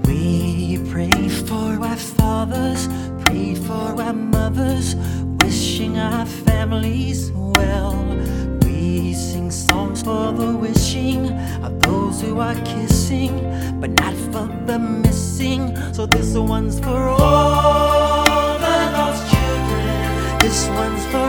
We pray for our fathers, pray for our mothers, wishing our families well. We sing songs for the wishing of those who are kissing, but not for the missing. So this one's for all the lost children. This one's for